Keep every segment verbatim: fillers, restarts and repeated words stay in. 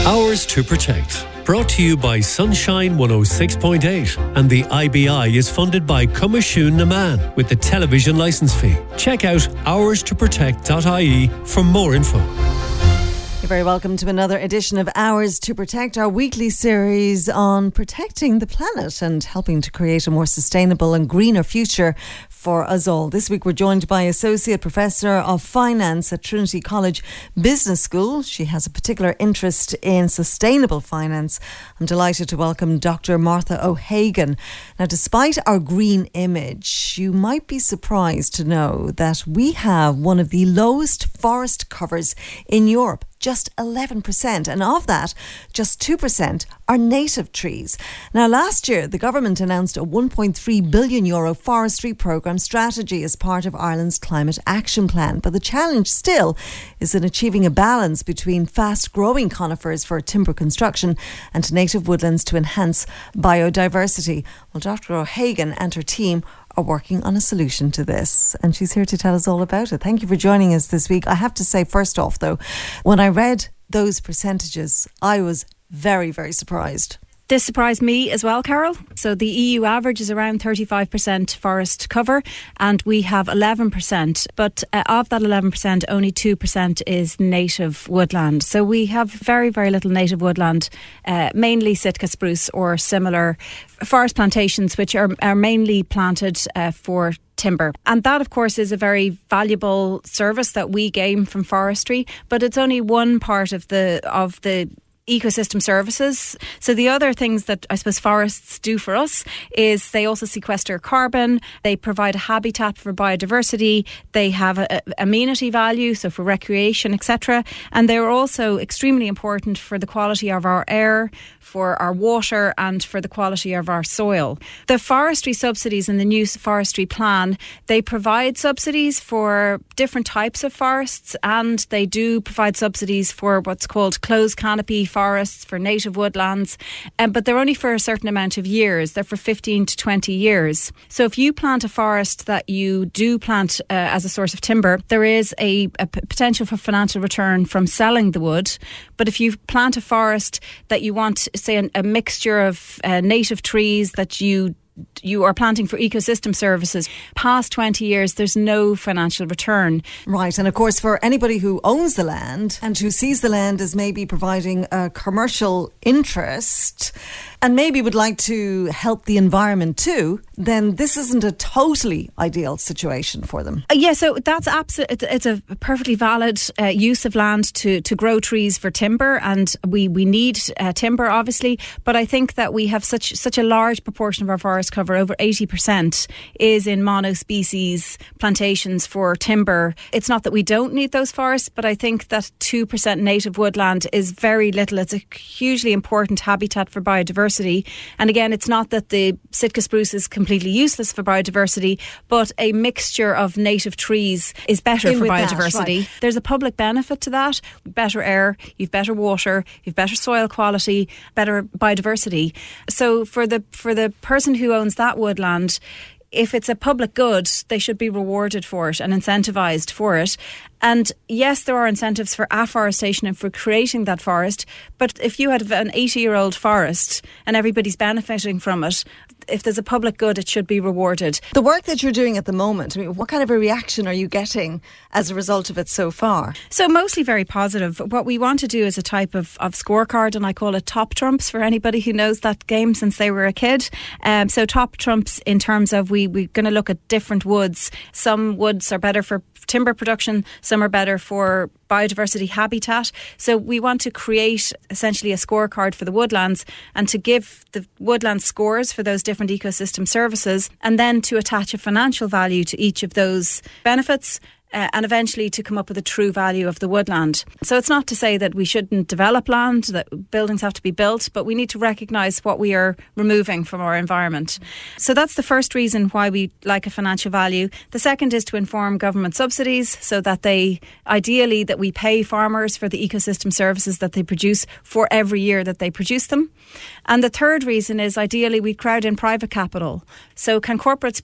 Hours to Protect. Brought to you by Sunshine one oh six point eight, and the I B I is funded by Comashún na Man with the television licence fee. Check out hours to protect dot I E for more info. You're very welcome to another edition of Hours to Protect, our weekly series on protecting the planet and helping to create a more sustainable and greener future for us all. This week we're joined by Associate Professor of Finance at Trinity College Business School. She has a particular interest in sustainable finance. I'm delighted to welcome Doctor Martha O'Hagan. Now, despite our green image, you might be surprised to know that we have one of the lowest forest covers in Europe. Just eleven percent, and of that, just two percent are native trees. Now, last year, the government announced a one point three billion euro forestry programme strategy as part of Ireland's Climate Action Plan. But the challenge still is in achieving a balance between fast-growing conifers for timber construction and native woodlands to enhance biodiversity. Well, Doctor O'Hagan and her team are working on a solution to this, and she's here to tell us all about it. Thank you for joining us this week. I have to say, first off though, when I read those percentages, I was very, very surprised. This surprised me as well, Carol. So the E U average is around thirty-five percent forest cover, and we have eleven percent. But uh, of that eleven percent, only two percent is native woodland. So we have very, very little native woodland, uh, mainly Sitka spruce or similar forest plantations, which are, are mainly planted uh, for timber. And that, of course, is a very valuable service that we gain from forestry, but it's only one part of the of the ecosystem services. So the other things that I suppose forests do for us is they also sequester carbon, they provide a habitat for biodiversity, they have a, a amenity value, so for recreation, et cetera. And they're also extremely important for the quality of our air, for our water, and for the quality of our soil. The forestry subsidies in the new forestry plan, they provide subsidies for different types of forests, and they do provide subsidies for what's called closed canopy forests, for native woodlands, um, but they're only for a certain amount of years. They're for fifteen to twenty years. So if you plant a forest that you do plant uh, as a source of timber, there is a, a p- potential for financial return from selling the wood. But if you plant a forest that you want, say, an, a mixture of uh, native trees that you you are planting for ecosystem services, past twenty years, there's no financial return. Right, and of course for anybody who owns the land and who sees the land as maybe providing a commercial interest and maybe would like to help the environment too, then this isn't a totally ideal situation for them. Uh, yeah, so that's absolutely, it's a perfectly valid uh, use of land to, to grow trees for timber, and we, we need uh, timber obviously, but I think that we have such such a large proportion of our forest cover, over eighty percent, is in monospecies plantations for timber. It's not that we don't need those forests, but I think that two percent native woodland is very little. It's a hugely important habitat for biodiversity. And again, it's not that the Sitka spruce is completely useless for biodiversity, but a mixture of native trees is better In for with that, biodiversity. right. There's a public benefit to that. Better air, you've better water, you've better soil quality, better biodiversity. So for the for the person who owns that woodland, if it's a public good, they should be rewarded for it and incentivised for it. And yes, there are incentives for afforestation and for creating that forest, but if you had an eighty-year-old forest and everybody's benefiting from it, if there's a public good, it should be rewarded. The work that you're doing at the moment, I mean, what kind of a reaction are you getting as a result of it so far? So mostly very positive. What we want to do is a type of, of scorecard, and I call it top trumps for anybody who knows that game since they were a kid. Um, so top trumps in terms of we, we're going to look at different woods. Some woods are better for timber production, some are better for biodiversity habitat. So we want to create essentially a scorecard for the woodlands and to give the woodland scores for those different ecosystem services, and then to attach a financial value to each of those benefits. Uh, and eventually to come up with a true value of the woodland. So it's not to say that we shouldn't develop land, that buildings have to be built, but we need to recognise what we are removing from our environment. So that's the first reason why we like a financial value. The second is to inform government subsidies so that they, ideally, that we pay farmers for the ecosystem services that they produce for every year that they produce them. And the third reason is ideally we crowd in private capital. So can corporates be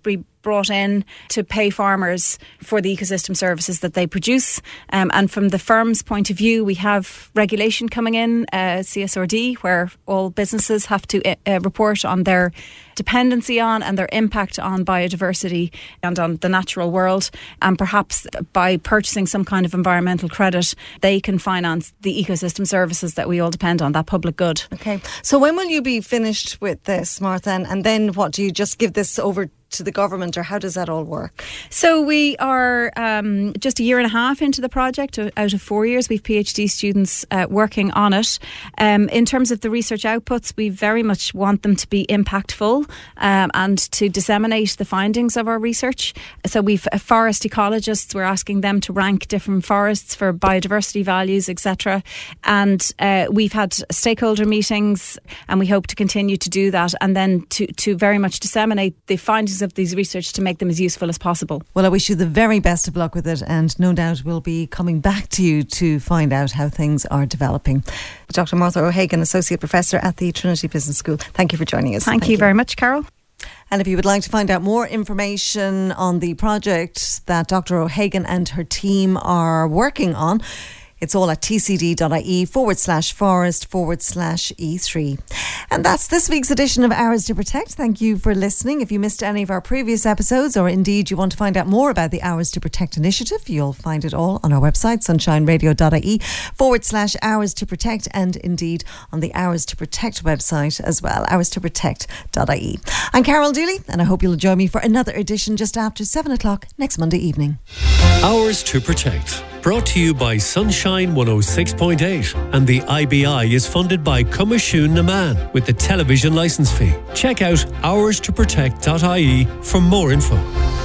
brought in to pay farmers for the ecosystem services that they produce. Um, and from the firm's point of view, we have regulation coming in, uh, C S R D, where all businesses have to uh, report on their dependency on and their impact on biodiversity and on the natural world. And perhaps by purchasing some kind of environmental credit, they can finance the ecosystem services that we all depend on, that public good. Okay. So when will you be finished with this, Martha? And, and then what, do you just give this over to the government, or how does that all work? So we are um, just a year and a half into the project. Out of four years, we've PhD students uh, working on it. Um, in terms of the research outputs, we very much want them to be impactful um, and to disseminate the findings of our research. So we've uh, forest ecologists. We're asking them to rank different forests for biodiversity values, et cetera. And uh, we've had stakeholder meetings, and we hope to continue to do that, and then to, to very much disseminate the findings of these research to make them as useful as possible. Well, I wish you the very best of luck with it, and no doubt we'll be coming back to you to find out how things are developing. Doctor Martha O'Hagan, Associate Professor at the Trinity Business School, thank you for joining us. Thank, thank you, you very much, Carol. And if you would like to find out more information on the project that Doctor O'Hagan and her team are working on, it's all at tcd.ie forward slash forest forward slash E3. And that's this week's edition of Hours to Protect. Thank you for listening. If you missed any of our previous episodes, or indeed you want to find out more about the Hours to Protect initiative, you'll find it all on our website, sunshineradio.ie forward slash Hours to Protect, and indeed on the Hours to Protect website as well, hours to protect dot I E. I'm Carol Dooley, and I hope you'll join me for another edition just after seven o'clock next Monday evening. Hours to Protect, brought to you by Sunshine one oh six point eight, and the I B I is funded by Comishún na Man with the television licence fee. Check out hours to protect dot I E for more info.